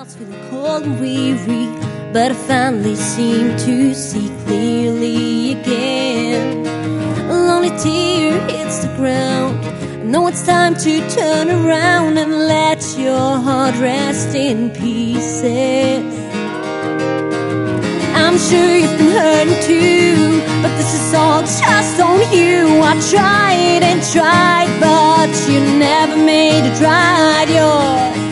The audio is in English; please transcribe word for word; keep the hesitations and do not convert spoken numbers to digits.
was feeling cold and weary, but I finally seemed to see clearly again. A lonely tear hits the ground. I know it's time to turn around and let your heart rest in pieces. I'm sure you've been hurting too, but this is all just on you. I tried and tried, but you never made it right. You're